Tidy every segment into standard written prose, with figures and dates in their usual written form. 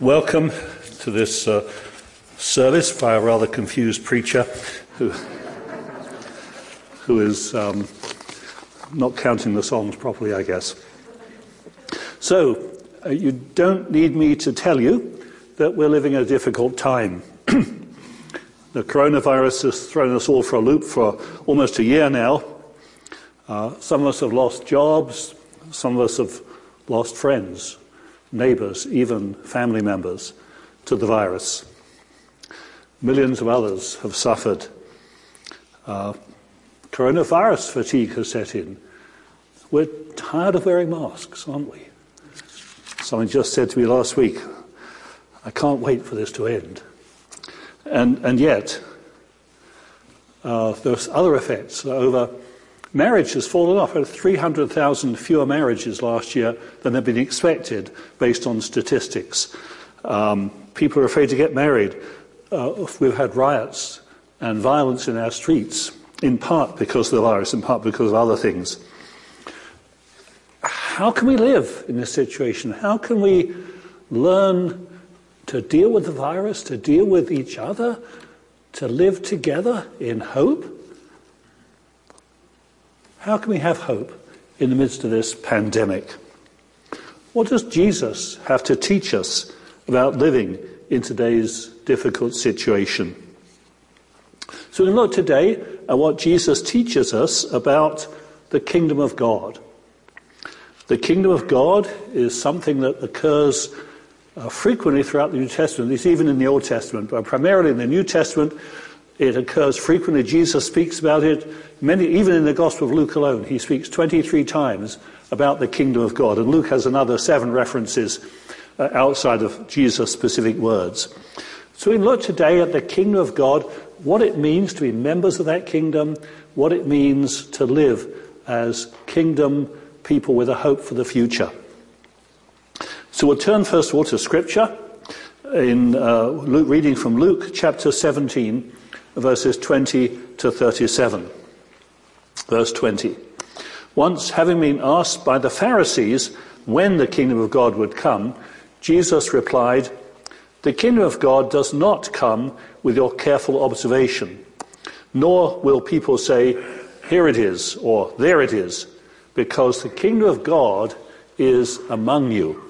Welcome to this service by a rather confused preacher who is not counting the songs properly, I guess. So, you don't need me to tell you that we're living a difficult time. The coronavirus has thrown us all for a loop for almost a year now. Some of us have lost jobs, some of us have lost friends, neighbours, even family members to the virus. Millions of others have suffered. Coronavirus fatigue has set in. We're tired of wearing masks, aren't we? Someone just said to me last week, I can't wait for this to end. And yet, there's other effects. Marriage has fallen off. 300,000 fewer marriages last year than had been expected based on statistics. People are afraid to get married. We've had riots and violence in our streets, in part because of the virus, in part because of other things. How can we live in this situation? How can we learn to deal with the virus, to deal with each other, to live together in hope? How can we have hope in the midst of this pandemic? What does Jesus have to teach us about living in today's difficult situation? So we look today at what Jesus teaches us about the kingdom of God. The kingdom of God is something that occurs frequently throughout the New Testament, at least even in the Old Testament, but primarily in the New Testament. It occurs frequently. Jesus speaks about it. Even in the Gospel of Luke alone, he speaks 23 times about the kingdom of God. And Luke has another 7 references outside of Jesus' specific words. So we look today at the kingdom of God, what it means to be members of that kingdom, what it means to live as kingdom people with a hope for the future. So we'll turn first of all to Scripture, in reading from Luke chapter 17, verses 20 to 37. Verse 20. Once, having been asked by the Pharisees when the kingdom of God would come, Jesus replied, "The kingdom of God does not come with your careful observation, nor will people say, 'Here it is,' or 'There it is,' because the kingdom of God is among you."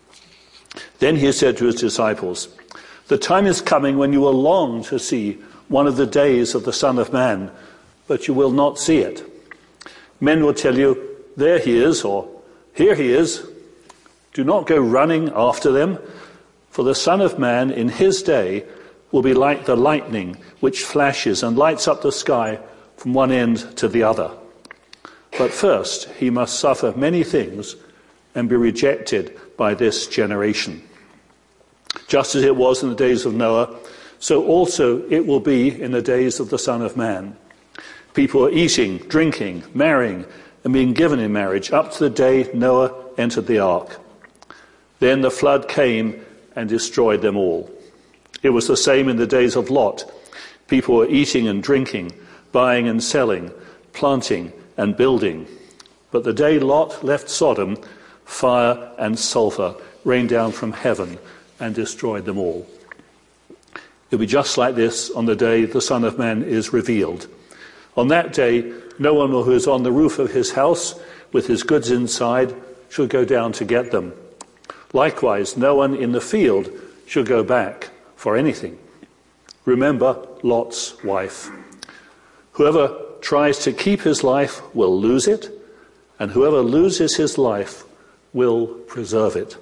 Then he said to his disciples, "The time is coming when you will long to see one of the days of the Son of Man, but you will not see it. Men will tell you, 'There he is,' or 'Here he is.' Do not go running after them, for the Son of Man in his day will be like the lightning which flashes and lights up the sky from one end to the other. But first he must suffer many things and be rejected by this generation. Just as it was in the days of Noah, so also it will be in the days of the Son of Man. People are eating, drinking, marrying, and being given in marriage up to the day Noah entered the ark. Then the flood came and destroyed them all. It was the same in the days of Lot. People were eating and drinking, buying and selling, planting and building. But the day Lot left Sodom, fire and sulfur rained down from heaven and destroyed them all. It'll be just like this on the day the Son of Man is revealed. On that day, no one who is on the roof of his house with his goods inside should go down to get them. Likewise, no one in the field should go back for anything. Remember Lot's wife. Whoever tries to keep his life will lose it, and whoever loses his life will preserve it.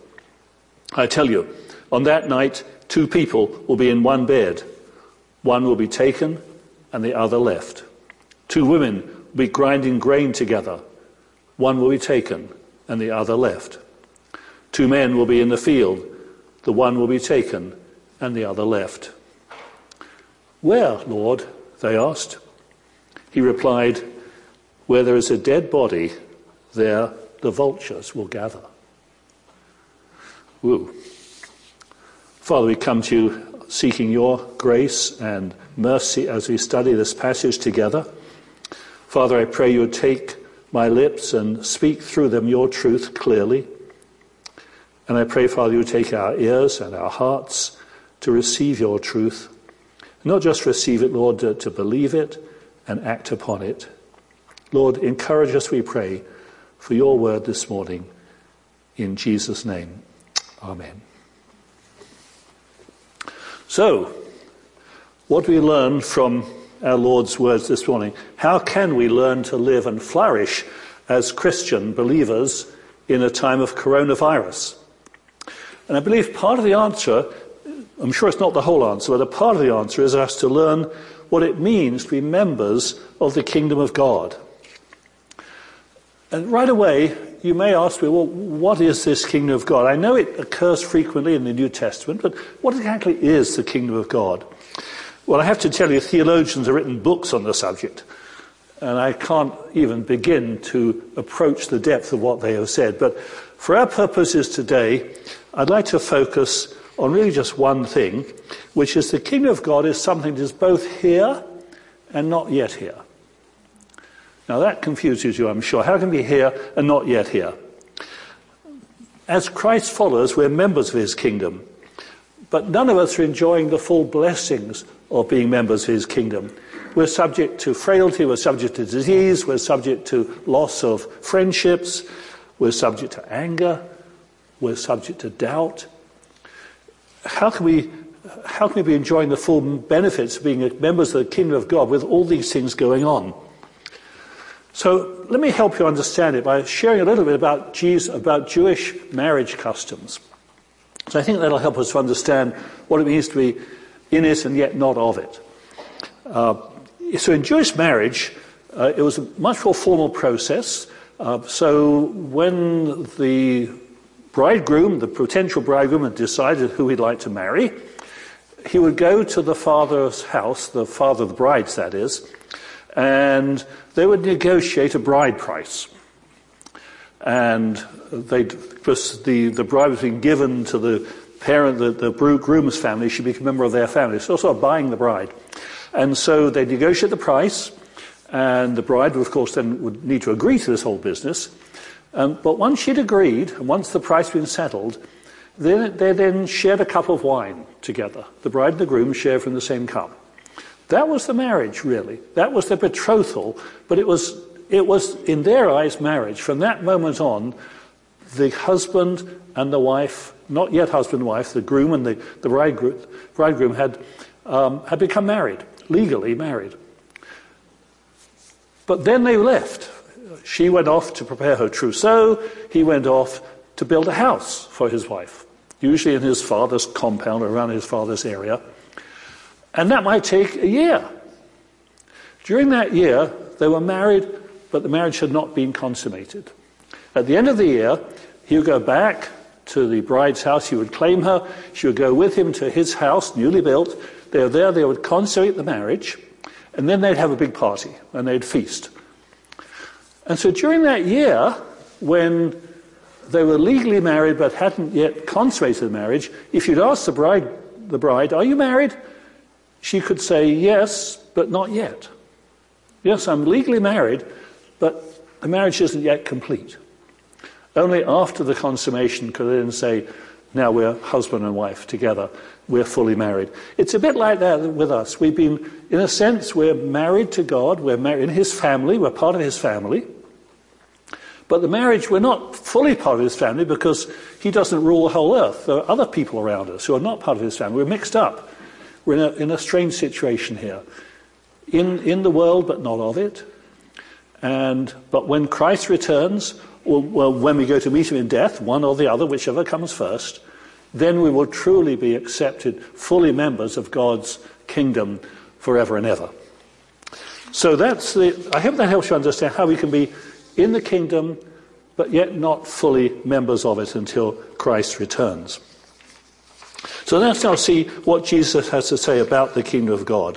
I tell you, on that night, 2 people will be in one bed. One will be taken and the other left. 2 women will be grinding grain together. One will be taken and the other left. 2 men will be in the field. The one will be taken and the other left." "Where, Lord?" they asked. He replied, "Where there is a dead body, there the vultures will gather." Woo. Father, we come to you seeking your grace and mercy as we study this passage together. Father, I pray you would take my lips and speak through them your truth clearly. And I pray, Father, you take our ears and our hearts to receive your truth. Not just receive it, Lord, to believe it and act upon it. Lord, encourage us, we pray, for your word this morning. In Jesus' name, amen. So, what do we learn from our Lord's words this morning? How can we learn to live and flourish as Christian believers in a time of coronavirus? And I believe part of the answer, I'm sure it's not the whole answer, but a part of the answer is us to learn what it means to be members of the kingdom of God. And right away, you may ask me, well, what is this kingdom of God? I know it occurs frequently in the New Testament, but what exactly is the kingdom of God? Well, I have to tell you, theologians have written books on the subject, and I can't even begin to approach the depth of what they have said. But for our purposes today, I'd like to focus on really just one thing, which is the kingdom of God is something that is both here and not yet here. Now that confuses you, I'm sure. How can it be here and not yet here? As Christ followers, we're members of his kingdom, but none of us are enjoying the full blessings of being members of his kingdom. We're subject to frailty, we're subject to disease, we're subject to loss of friendships, we're subject to anger, we're subject to doubt. How can we be enjoying the full benefits of being members of the kingdom of God with all these things going on? So let me help you understand it by sharing a little bit about Jewish marriage customs. So I think that'll help us to understand what it means to be in it and yet not of it. So in Jewish marriage, it was a much more formal process. So when the bridegroom, the potential bridegroom, had decided who he'd like to marry, he would go to the father's house, the father of the brides, that is, and they would negotiate a bride price. And because the bride was being given to the parent, the groom's family, she'd become a member of their family. So sort of buying the bride. And so they negotiate the price, and the bride, of course, then would need to agree to this whole business. But once she'd agreed, and once the price had been settled, they then shared a cup of wine together. The bride and the groom shared from the same cup. That was the marriage, really. That was the betrothal, but it was, in their eyes, marriage. From that moment on, the husband and the wife, not yet husband and wife, the groom and the bridegroom had become married, legally married. But then they left. She went off to prepare her trousseau. He went off to build a house for his wife, usually in his father's compound or around his father's area. And that might take a year. During that year, they were married, but the marriage had not been consummated. At the end of the year, he would go back to the bride's house. He would claim her. She would go with him to his house, newly built. They were there. They would consummate the marriage. And then they'd have a big party, and they'd feast. And so during that year, when they were legally married but hadn't yet consummated the marriage, if you'd asked the bride, are you married? She could say, yes, but not yet. Yes, I'm legally married, but the marriage isn't yet complete. Only after the consummation could they then say, now we're husband and wife together. We're fully married. It's a bit like that with us. We've been, in a sense, we're married to God. We're married in his family. We're part of his family. But the marriage, we're not fully part of his family because he doesn't rule the whole earth. There are other people around us who are not part of his family. We're mixed up. We're in a strange situation here. In the world, but not of it. But when Christ returns, well, when we go to meet him in death, one or the other, whichever comes first, then we will truly be accepted, fully members of God's kingdom forever and ever. So I hope that helps you understand how we can be in the kingdom, but yet not fully members of it until Christ returns. So let's now see what Jesus has to say about the kingdom of God.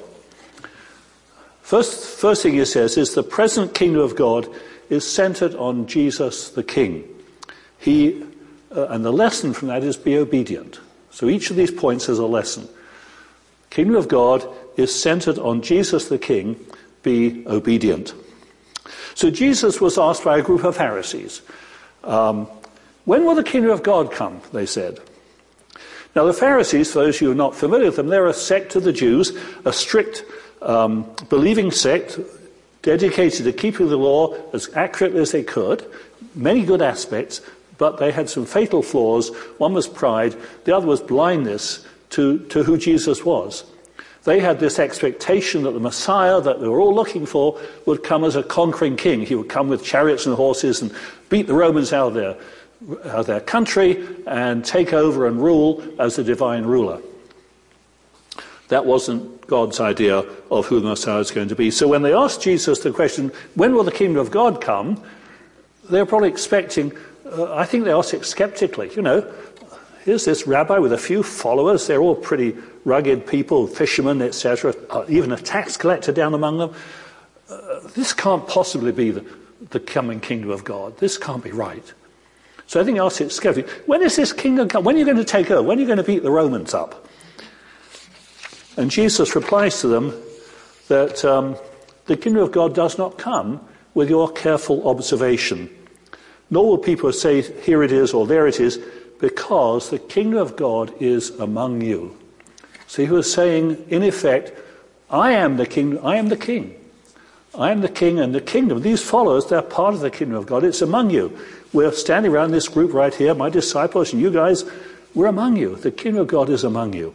First thing he says is the present kingdom of God is centered on Jesus the King. And the lesson from that is be obedient. So each of these points is a lesson. Kingdom of God is centered on Jesus the King. Be obedient. So Jesus was asked by a group of Pharisees, When will the kingdom of God come? They said. Now the Pharisees, for those of you who are not familiar with them, they're a sect of the Jews, a strict believing sect, dedicated to keeping the law as accurately as they could, many good aspects, but they had some fatal flaws. One was pride, the other was blindness to who Jesus was. They had this expectation that the Messiah that they were all looking for would come as a conquering king. He would come with chariots and horses and beat the Romans out of their country and take over and rule as a divine ruler. That wasn't God's idea of who the Messiah is going to be. So when they asked Jesus the question, when will the kingdom of God come? They're probably expecting, I think they asked it skeptically, here's this rabbi with a few followers, they're all pretty rugged people, fishermen, etc., even a tax collector down among them. This can't possibly be the coming kingdom of God. This can't be right. So I think they asked it skeptically. When is this kingdom come? When are you going to take over? When are you going to beat the Romans up? And Jesus replies to them that the kingdom of God does not come with your careful observation. Nor will people say, here it is or there it is, because the kingdom of God is among you. So he was saying, in effect, I am the king, I am the king. I am the king and the kingdom. These followers, they're part of the kingdom of God. It's among you. We're standing around this group right here, my disciples and you guys, we're among you. The kingdom of God is among you.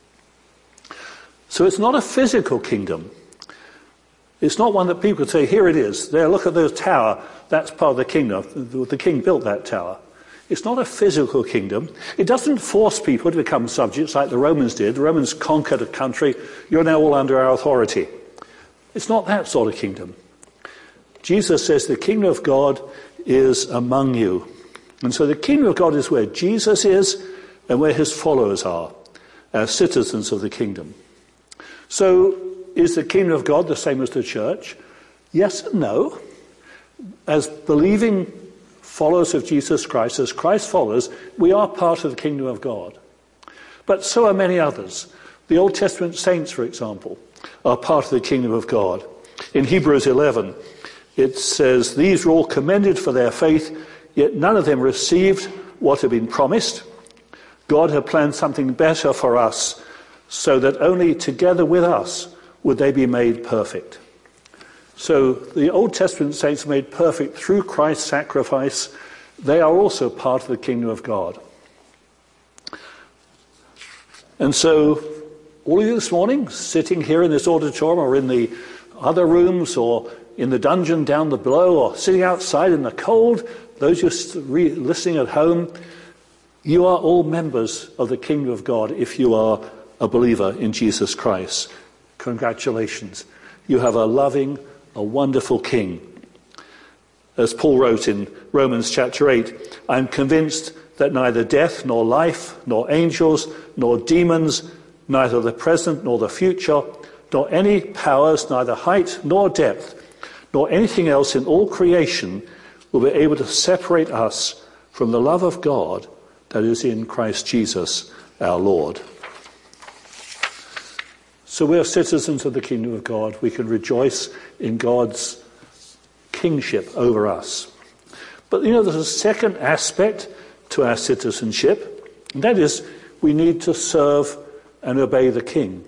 So it's not a physical kingdom. It's not one that people could say, here it is. There, look at the tower. That's part of the kingdom. The king built that tower. It's not a physical kingdom. It doesn't force people to become subjects like the Romans did. The Romans conquered a country. You're now all under our authority. It's not that sort of kingdom. Jesus says the kingdom of God is among you. And so the kingdom of God is where Jesus is and where his followers are, as citizens of the kingdom. So is the kingdom of God the same as the church? Yes and no. As believing followers of Jesus Christ, as Christ followers, we are part of the kingdom of God. But so are many others. The Old Testament saints, for example, are part of the kingdom of God. In Hebrews 11, it says, these were all commended for their faith, yet none of them received what had been promised. God had planned something better for us, so that only together with us would they be made perfect. So the Old Testament saints are made perfect through Christ's sacrifice. They are also part of the kingdom of God. And so all of you this morning, sitting here in this auditorium or in the other rooms or in the dungeon down below or sitting outside in the cold, those of you listening at home, you are all members of the kingdom of God if you are a believer in Jesus Christ. Congratulations. You have a loving, a wonderful king. As Paul wrote in Romans chapter 8, I'm convinced that neither death nor life, nor angels, nor demons, neither the present nor the future, nor any powers, neither height nor depth, nor anything else in all creation will be able to separate us from the love of God that is in Christ Jesus our Lord. So we are citizens of the kingdom of God. We can rejoice in God's kingship over us. But there's a second aspect to our citizenship, and that is we need to serve and obey the king.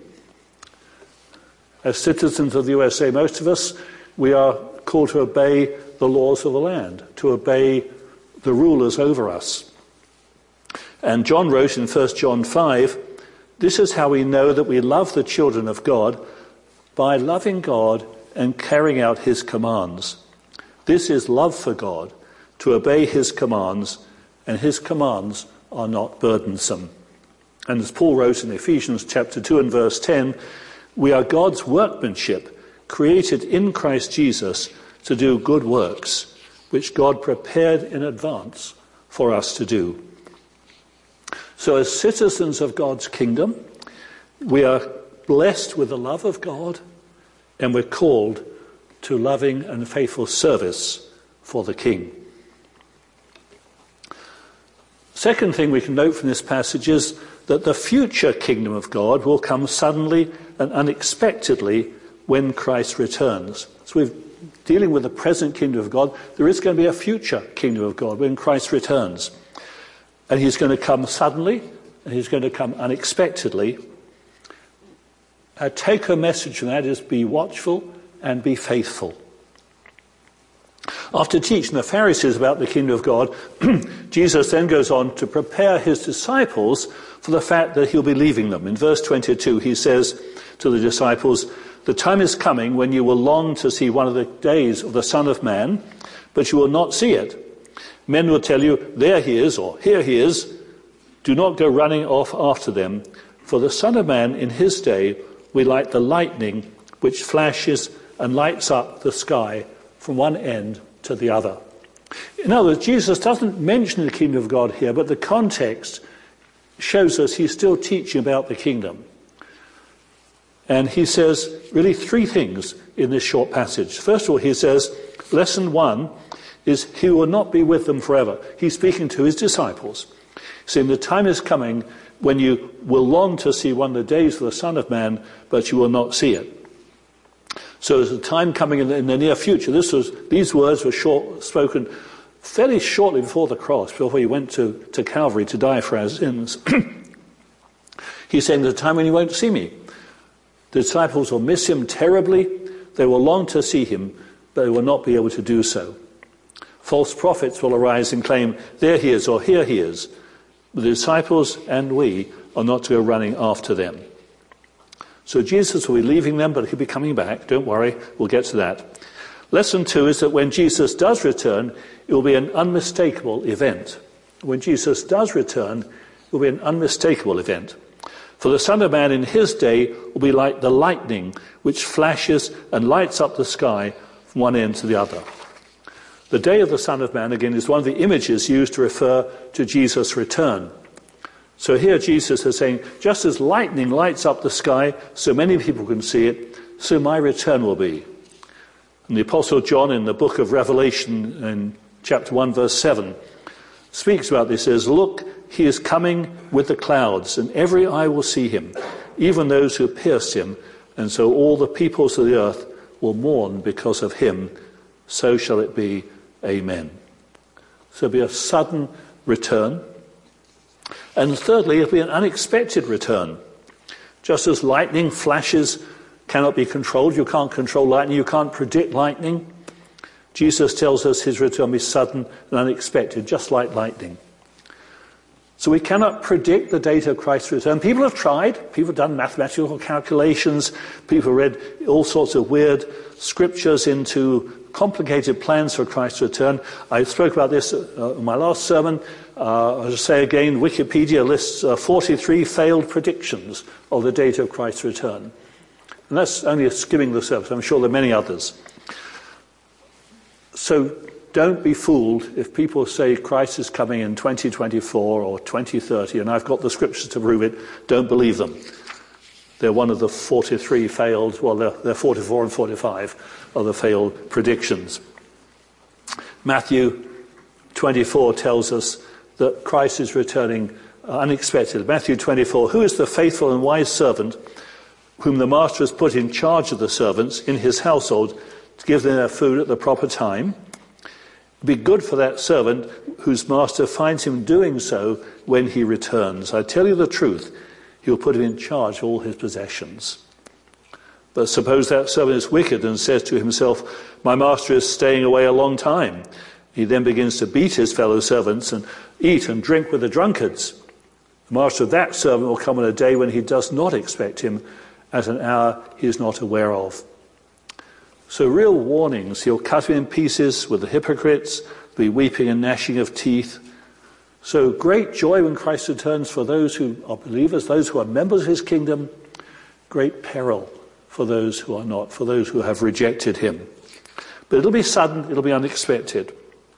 As citizens of the USA, most of us, we are called to obey the laws of the land, to obey the rulers over us. And John wrote in 1 John 5, this is how we know that we love the children of God, by loving God and carrying out his commands. This is love for God, to obey his commands, and his commands are not burdensome. And as Paul wrote in Ephesians chapter 2 and verse 10, we are God's workmanship, created in Christ Jesus to do good works, which God prepared in advance for us to do. So as citizens of God's kingdom, we are blessed with the love of God, and we're called to loving and faithful service for the King. Second thing we can note from this passage is that the future kingdom of God will come suddenly and unexpectedly when Christ returns. So we're dealing with the present kingdom of God. There is going to be a future kingdom of God when Christ returns. And he's going to come suddenly, and he's going to come unexpectedly. Our take-home message from that is be watchful and be faithful. After teaching the Pharisees about the kingdom of God, Jesus then goes on to prepare his disciples for the fact that he'll be leaving them. In verse 22, he says to the disciples, "The time is coming when you will long to see one of the days of the Son of Man, but you will not see it. Men will tell you, 'There he is,' or 'Here he is.' Do not go running off after them, for the Son of Man in his day will be like the lightning which flashes and lights up the sky from one end to the other." In other words, Jesus doesn't mention the kingdom of God here, but the context shows us he's still teaching about the kingdom. And he says really three things in this short passage. First of all, he says, lesson one is he will not be with them forever. He's speaking to his disciples, saying the time is coming when you will long to see one of the days of the Son of Man, but you will not see it. So there's a time coming in the near future. These words were spoken fairly shortly before the cross, before he went to Calvary to die for our sins. He's saying there's a time when you won't see me. The disciples will miss him terribly. They will long to see him, but they will not be able to do so. False prophets will arise and claim, "There he is," or "Here he is." The disciples and we are not to go running after them. So Jesus will be leaving them, but he'll be coming back. Don't worry, we'll get to that. Lesson two is that when Jesus does return, it will be an unmistakable event. When Jesus does return, it will be an unmistakable event. For the Son of Man in his day will be like the lightning which flashes and lights up the sky from one end to the other. The day of the Son of Man, again, is one of the images used to refer to Jesus' return. So here Jesus is saying, just as lightning lights up the sky so many people can see it, so my return will be. And the Apostle John in the book of Revelation in chapter 1 verse 7 speaks about this as, "Look, he is coming with the clouds, and every eye will see him, even those who pierced him, and so all the peoples of the earth will mourn because of him. So shall it be. Amen." So it'll be a sudden return. And thirdly, it'll be an unexpected return. Just as lightning flashes cannot be controlled, you can't control lightning, you can't predict lightning. Jesus tells us his return will be sudden and unexpected, just like lightning. So we cannot predict the date of Christ's return. People have tried. People have done mathematical calculations. People have read all sorts of weird scriptures into complicated plans for Christ's return. I spoke about this in my last sermon. I'll just say again, Wikipedia lists 43 failed predictions of the date of Christ's return. And that's only skimming the surface. I'm sure there are many others. So don't be fooled if people say Christ is coming in 2024 or 2030, and I've got the scriptures to prove it. Don't believe them. They're one of the 43 failed, well, they're 44 and 45 of the failed predictions. Matthew 24 tells us that Christ is returning unexpectedly. Matthew 24, "Who is the faithful and wise servant whom the master has put in charge of the servants in his household to give them their food at the proper time? Be good for that servant whose master finds him doing so when he returns. I tell you the truth, he will put him in charge of all his possessions. But suppose that servant is wicked and says to himself, 'My master is staying away a long time.' He then begins to beat his fellow servants and eat and drink with the drunkards. The master of that servant will come on a day when he does not expect him, at an hour he is not aware of." So real warnings. He'll cut him in pieces with the hypocrites, be weeping and gnashing of teeth. So great joy when Christ returns for those who are believers, those who are members of his kingdom. Great peril for those who are not, for those who have rejected him. But it'll be sudden, it'll be unexpected.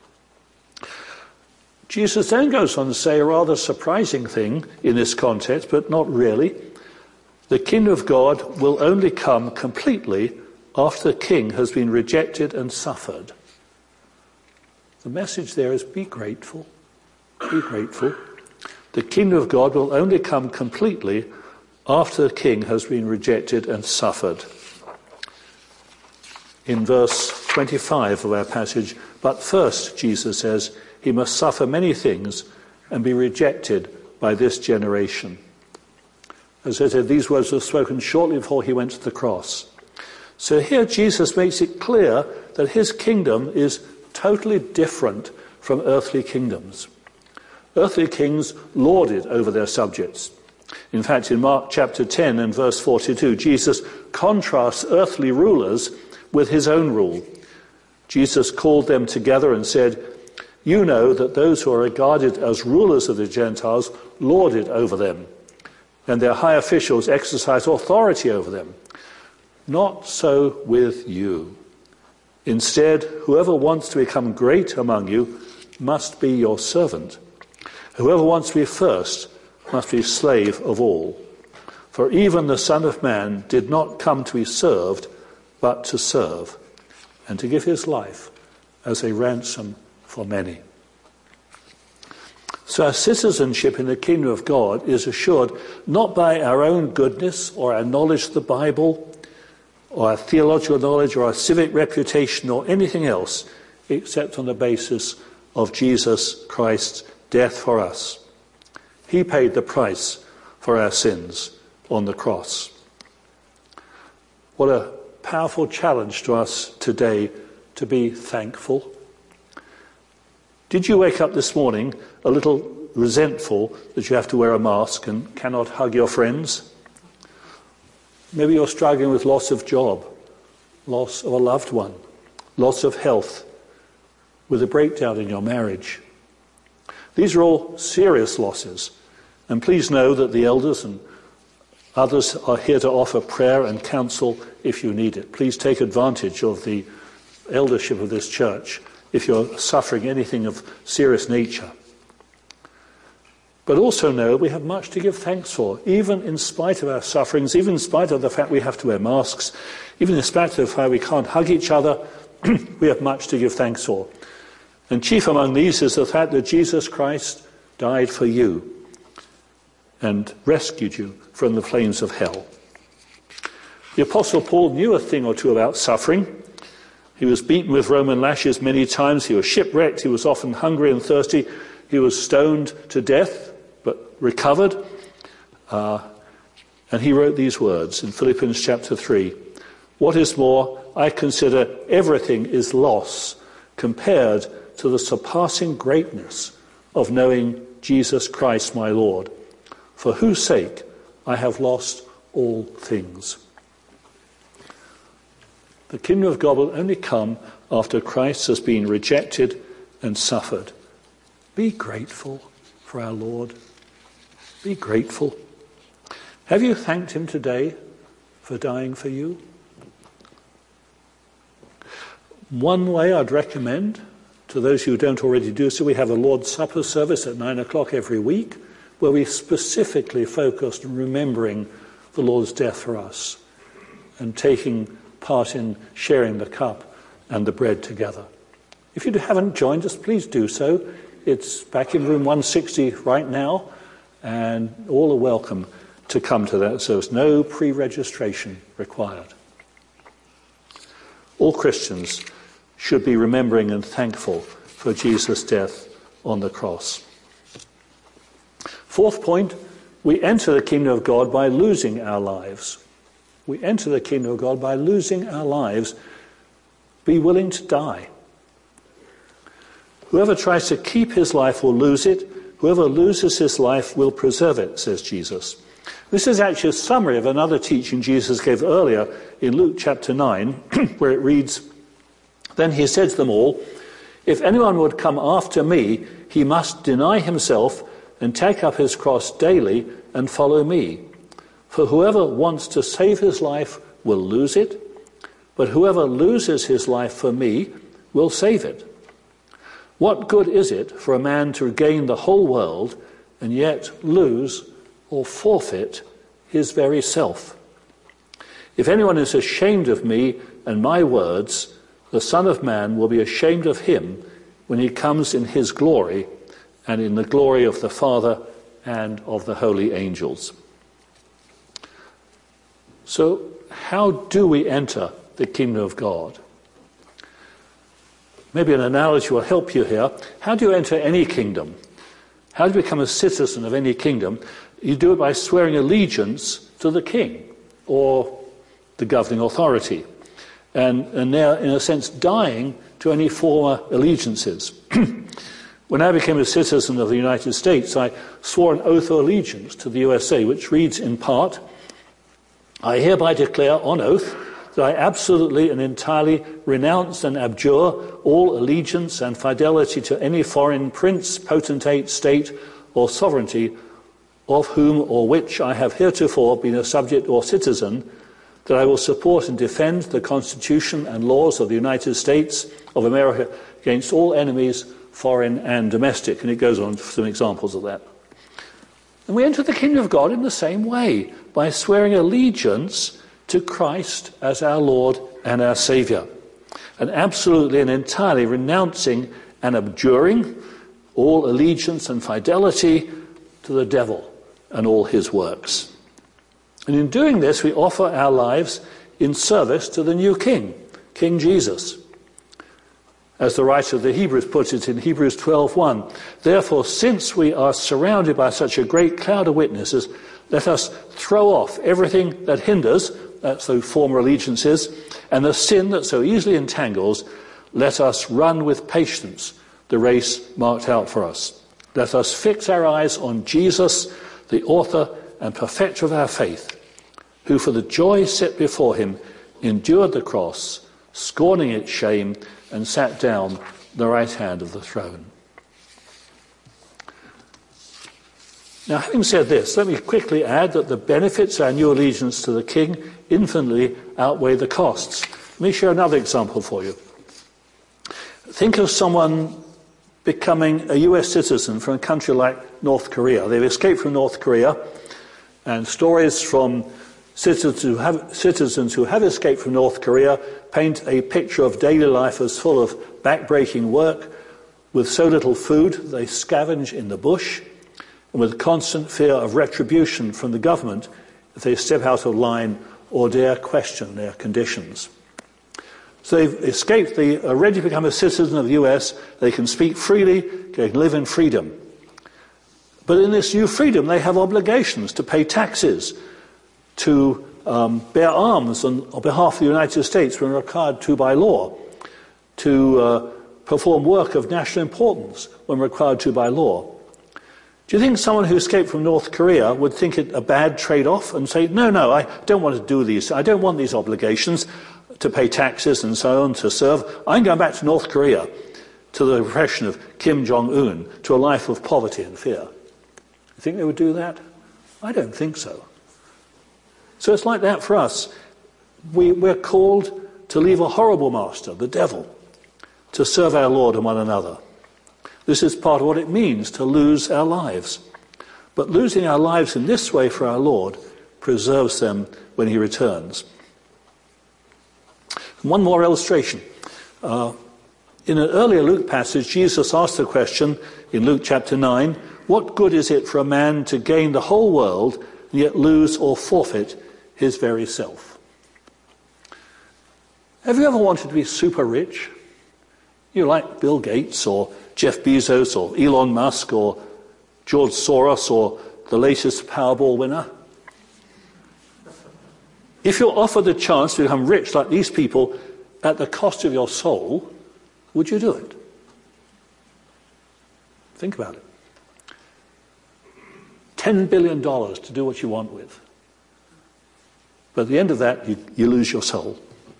Jesus then goes on to say a rather surprising thing in this context, but not really. The kingdom of God will only come completely after the king has been rejected and suffered. The message there is be grateful. Be grateful. The kingdom of God will only come completely after the king has been rejected and suffered. In verse 25 of our passage, "But first," Jesus says, "he must suffer many things and be rejected by this generation. As I said, these words were spoken shortly before he went to the cross. So here Jesus makes it clear that his kingdom is totally different from earthly kingdoms. Earthly kings lorded over their subjects. In fact, in Mark chapter 10 and verse 42, Jesus contrasts earthly rulers with his own rule. Jesus called them together and said, "You know that those who are regarded as rulers of the Gentiles lord it over them, and their high officials exercise authority over them. Not so with you. Instead, whoever wants to become great among you must be your servant. Whoever wants to be first must be slave of all. For even the Son of Man did not come to be served, but to serve, and to give his life as a ransom for many." So our citizenship in the kingdom of God is assured not by our own goodness or our knowledge of the Bible or our theological knowledge or our civic reputation or anything else, except on the basis of Jesus Christ's death for us. He paid the price for our sins on the cross. What a powerful challenge to us today to be thankful. Did you wake up this morning a little resentful that you have to wear a mask and cannot hug your friends? Maybe you're struggling with loss of job, loss of a loved one, loss of health, with a breakdown in your marriage. These are all serious losses, and please know that the elders and others are here to offer prayer and counsel if you need it. Please take advantage of the eldership of this church if you're suffering anything of serious nature. But also know we have much to give thanks for, even in spite of our sufferings, even in spite of the fact we have to wear masks, even in spite of the fact we can't hug each other, we have much to give thanks for. And chief among these is the fact that Jesus Christ died for you and rescued you from the flames of hell. The Apostle Paul knew a thing or two about suffering. He was beaten with Roman lashes many times. He was shipwrecked. He was often hungry and thirsty. He was stoned to death, but recovered. And he wrote these words in Philippians chapter 3. "What is more, I consider everything is loss compared to the surpassing greatness of knowing Jesus Christ my Lord, for whose sake I have lost all things." The kingdom of God will only come after Christ has been rejected and suffered. Be grateful for our Lord. Be grateful. Have you thanked him today for dying for you? One way I'd recommend to those who don't already do so, we have a Lord's Supper service at 9 o'clock every week where we specifically focused on remembering the Lord's death for us and taking part in sharing the cup and the bread together. If you haven't joined us, please do so. It's back in room 160 right now, and all are welcome to come to that, so there's no pre-registration required. All Christians should be remembering and thankful for Jesus' death on the cross. Fourth point, we enter the kingdom of God by losing our lives. We enter the kingdom of God by losing our lives. Be willing to die. Whoever tries to keep his life will lose it. Whoever loses his life will preserve it, says Jesus. This is actually a summary of another teaching Jesus gave earlier in Luke chapter 9, where it reads, "Then he said to them all, 'If anyone would come after me, he must deny himself and take up his cross daily and follow me. For whoever wants to save his life will lose it, but whoever loses his life for me will save it. What good is it for a man to gain the whole world and yet lose or forfeit his very self? If anyone is ashamed of me and my words, the Son of Man will be ashamed of him when he comes in his glory and in the glory of the Father and of the holy angels.'" So, how do we enter the kingdom of God? Maybe an analogy will help you here. How do you enter any kingdom? How do you become a citizen of any kingdom? You do it by swearing allegiance to the king or the governing authority. And they're, in a sense, dying to any former allegiances. When I became a citizen of the United States, I swore an oath of allegiance to the USA, which reads in part, I hereby declare on oath that I absolutely and entirely renounce and abjure all allegiance and fidelity to any foreign prince, potentate, state, or sovereignty, of whom or which I have heretofore been a subject or citizen, that I will support and defend the Constitution and laws of the United States of America against all enemies, foreign and domestic. And it goes on for some examples of that. And we enter the kingdom of God in the same way, by swearing allegiance to Christ as our Lord and our Saviour, and absolutely and entirely renouncing and abjuring all allegiance and fidelity to the devil and all his works. And in doing this, we offer our lives in service to the new King, King Jesus. As the writer of the Hebrews puts it in Hebrews 12:1, therefore, since we are surrounded by such a great cloud of witnesses, let us throw off everything that hinders, that's those former allegiances, and the sin that so easily entangles. Let us run with patience the race marked out for us. Let us fix our eyes on Jesus, the author and perfecter of our faith, who for the joy set before him endured the cross, scorning its shame, and sat down at the right hand of the throne. Now, having said this, let me quickly add that the benefits of our new allegiance to the King infinitely outweigh the costs. Let me share another example for you. Think of someone becoming a US citizen from a country like North Korea. They've escaped from North Korea, and stories from citizens who have escaped from North Korea paint a picture of daily life as full of backbreaking work, with so little food they scavenge in the bush, and with constant fear of retribution from the government if they step out of line or dare question their conditions. So they've escaped, they are ready to become a citizen of the US, they can speak freely, they can live in freedom. But in this new freedom they have obligations to pay taxes, to bear arms on behalf of the United States when required to by law, to perform work of national importance when required to by law. Do you think someone who escaped from North Korea would think it a bad trade-off and say, no, I don't want to do these, I don't want these obligations to pay taxes and so on, to serve. I'm going back to North Korea, to the repression of Kim Jong-un, to a life of poverty and fear. You think they would do that? I don't think so. So it's like that for us. We're called to leave a horrible master, the devil, to serve our Lord and one another. This is part of what it means to lose our lives. But losing our lives in this way for our Lord preserves them when he returns. One more illustration. In an earlier Luke passage, Jesus asked the question in Luke chapter 9, what good is it for a man to gain the whole world and yet lose or forfeit his very self? Have you ever wanted to be super rich? You like Bill Gates or Jeff Bezos or Elon Musk or George Soros or the latest Powerball winner? If you're offered the chance to become rich like these people at the cost of your soul, would you do it? Think about it. $10 billion to do what you want with. But at the end of that, you lose your soul.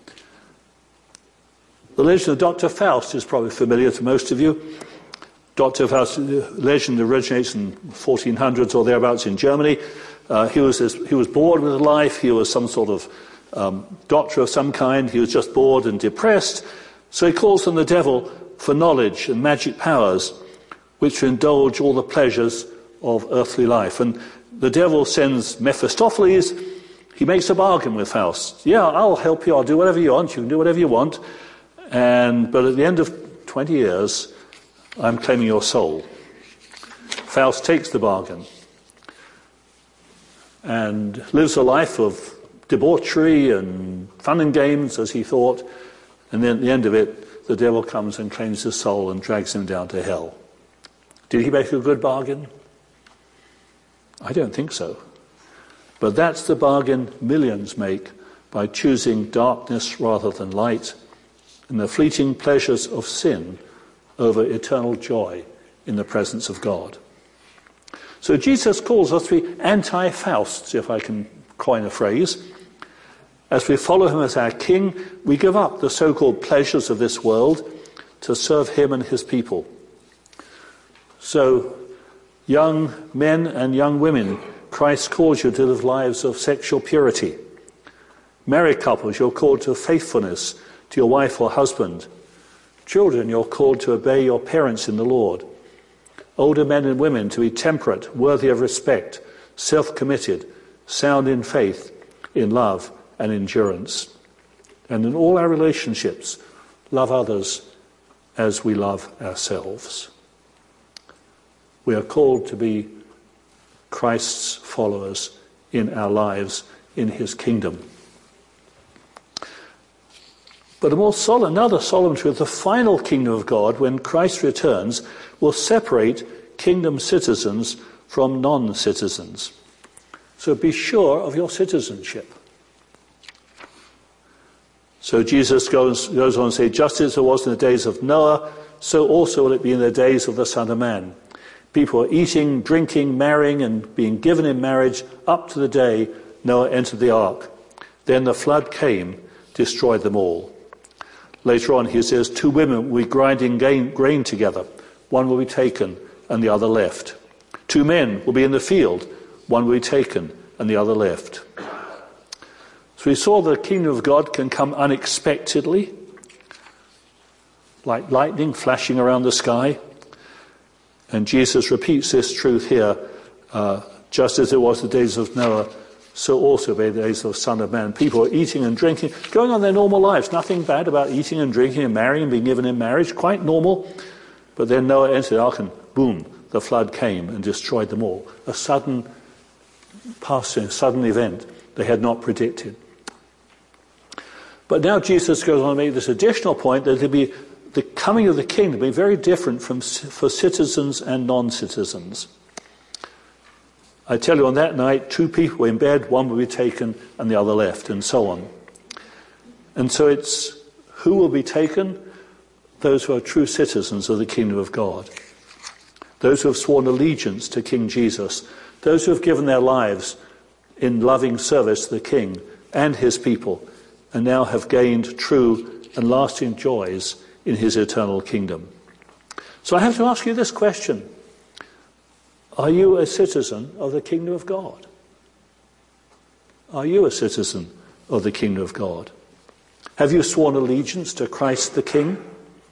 The legend of Dr. Faust is probably familiar to most of you. Dr. Faust, the legend originates in 1400s or thereabouts in Germany. He was bored with life. He was some sort of doctor of some kind. He was just bored and depressed. So he calls on the devil for knowledge and magic powers, which indulge all the pleasures of earthly life. And the devil sends Mephistopheles. He makes a bargain with Faust. Yeah, I'll help you. I'll do whatever you want. You can do whatever you want. But at the end of 20 years, I'm claiming your soul. Faust takes the bargain and lives a life of debauchery and fun and games, as he thought. And then at the end of it, the devil comes and claims his soul and drags him down to hell. Did he make a good bargain? I don't think so. But that's the bargain millions make by choosing darkness rather than light, and the fleeting pleasures of sin over eternal joy in the presence of God. So Jesus calls us to be anti-Fausts, if I can coin a phrase. As we follow him as our king, we give up the so-called pleasures of this world to serve him and his people. So, young men and young women, Christ calls you to live lives of sexual purity. Married couples, you're called to faithfulness to your wife or husband. Children, you're called to obey your parents in the Lord. Older men and women to be temperate, worthy of respect, self-committed, sound in faith, in love and endurance. And in all our relationships, love others as we love ourselves. We are called to be Christ's followers in our lives, in his kingdom. But another solemn truth, the final kingdom of God, when Christ returns, will separate kingdom citizens from non-citizens. So be sure of your citizenship. So Jesus goes on to say, just as it was in the days of Noah, so also will it be in the days of the Son of Man. People are eating, drinking, marrying, and being given in marriage up to the day Noah entered the ark. Then the flood came, destroyed them all. Later on, he says, 2 women will be grinding grain together. One will be taken and the other left. 2 men will be in the field. One will be taken and the other left. So we saw the kingdom of God can come unexpectedly, like lightning flashing around the sky. And Jesus repeats this truth here, just as it was the days of Noah, so also be the days of the Son of Man. People are eating and drinking, going on their normal lives. Nothing bad about eating and drinking and marrying and being given in marriage, quite normal. But then Noah entered the ark and boom, the flood came and destroyed them all. A sudden passing, sudden event they had not predicted. But now Jesus goes on to make this additional point that the coming of the kingdom will be very different for citizens and non-citizens. I tell you, on that night, 2 people were in bed, one will be taken and the other left, and so on. And so it's who will be taken? Those who are true citizens of the kingdom of God. Those who have sworn allegiance to King Jesus. Those who have given their lives in loving service to the King and his people, and now have gained true and lasting joys in his eternal kingdom. So I have to ask you this question. Are you a citizen of the kingdom of God? Are you a citizen of the kingdom of God? Have you sworn allegiance to Christ the King?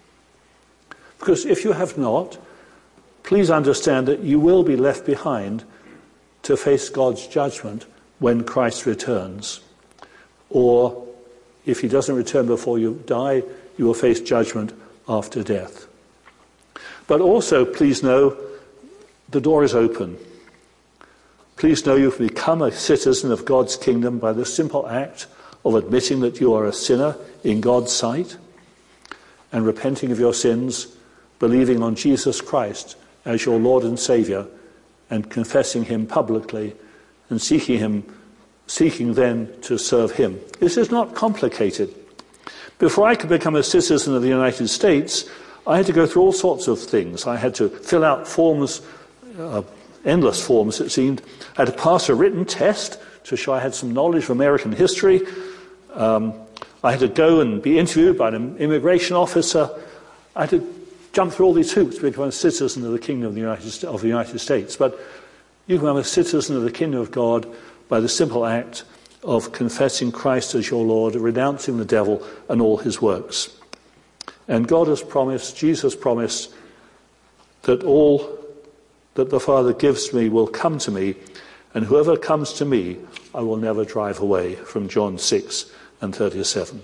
Because if you have not, please understand that you will be left behind to face God's judgment when Christ returns. Or if he doesn't return before you die, you will face judgment after death. But also, please know, the door is open. Please know you've become a citizen of God's kingdom by the simple act of admitting that you are a sinner in God's sight and repenting of your sins, believing on Jesus Christ as your Lord and Saviour, and confessing him publicly and seeking then to serve him. This is not complicated. Before I could become a citizen of the United States, I had to go through all sorts of things. I had to fill out forms, endless forms it seemed. I had to pass a written test to show I had some knowledge of American history. I had to go and be interviewed by an immigration officer. I had to jump through all these hoops to become a citizen of the kingdom of the United States. But you can become a citizen of the kingdom of God by the simple act of confessing Christ as your Lord, renouncing the devil and all his works. And God has promised, Jesus promised, that all that the Father gives me will come to me, and whoever comes to me, I will never drive away, from John 6:37.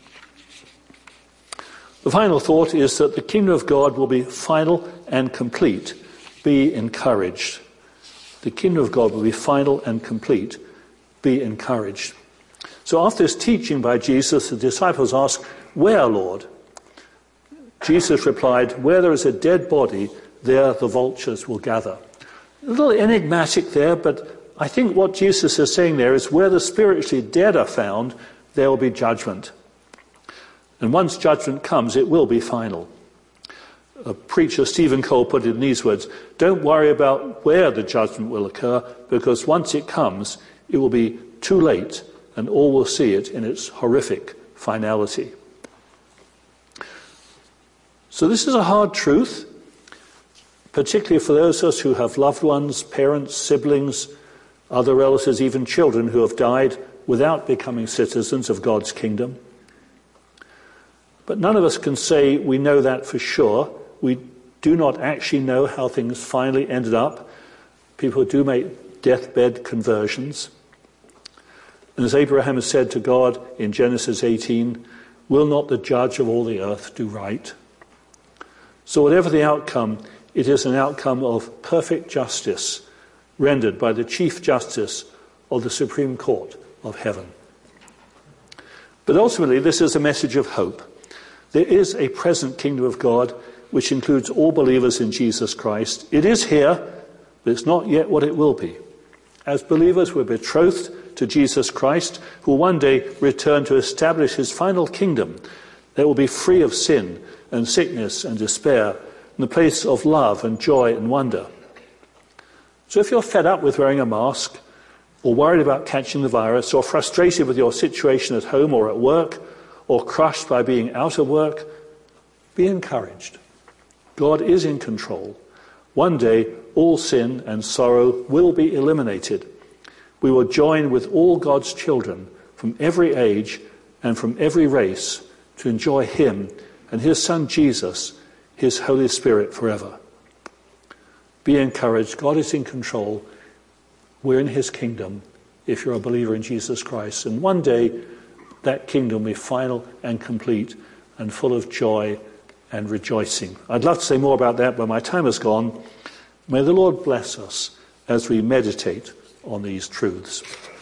The final thought is that the kingdom of God will be final and complete. Be encouraged. The kingdom of God will be final and complete. Be encouraged. So after this teaching by Jesus, the disciples asked, "Where, Lord?" Jesus replied, "Where there is a dead body, there the vultures will gather. A little enigmatic there, but I think what Jesus is saying there is where the spiritually dead are found, there will be judgment. And once judgment comes, it will be final. A preacher, Stephen Cole, put it in these words: don't worry about where the judgment will occur, because once it comes, it will be too late, and all will see it in its horrific finality. So this is a hard truth, particularly for those of us who have loved ones, parents, siblings, other relatives, even children who have died without becoming citizens of God's kingdom. But none of us can say we know that for sure. We do not actually know how things finally ended up. People do make deathbed conversions. And as Abraham has said to God in Genesis 18, will not the judge of all the earth do right? So whatever the outcome, it is an outcome of perfect justice rendered by the Chief Justice of the Supreme Court of Heaven. But ultimately, this is a message of hope. There is a present kingdom of God which includes all believers in Jesus Christ. It is here, but it's not yet what it will be. As believers, we're betrothed to Jesus Christ, who will one day return to establish his final kingdom that will be free of sin and sickness and despair, in the place of love and joy and wonder. So if you're fed up with wearing a mask, or worried about catching the virus, or frustrated with your situation at home or at work, or crushed by being out of work, be encouraged. God is in control. One day, all sin and sorrow will be eliminated. We will join with all God's children from every age and from every race to enjoy him and his Son Jesus, his Holy Spirit forever. Be encouraged. God is in control. We're in his kingdom if you're a believer in Jesus Christ. And one day, that kingdom will be final and complete and full of joy and rejoicing. I'd love to say more about that, but my time has gone. May the Lord bless us as we meditate on these truths.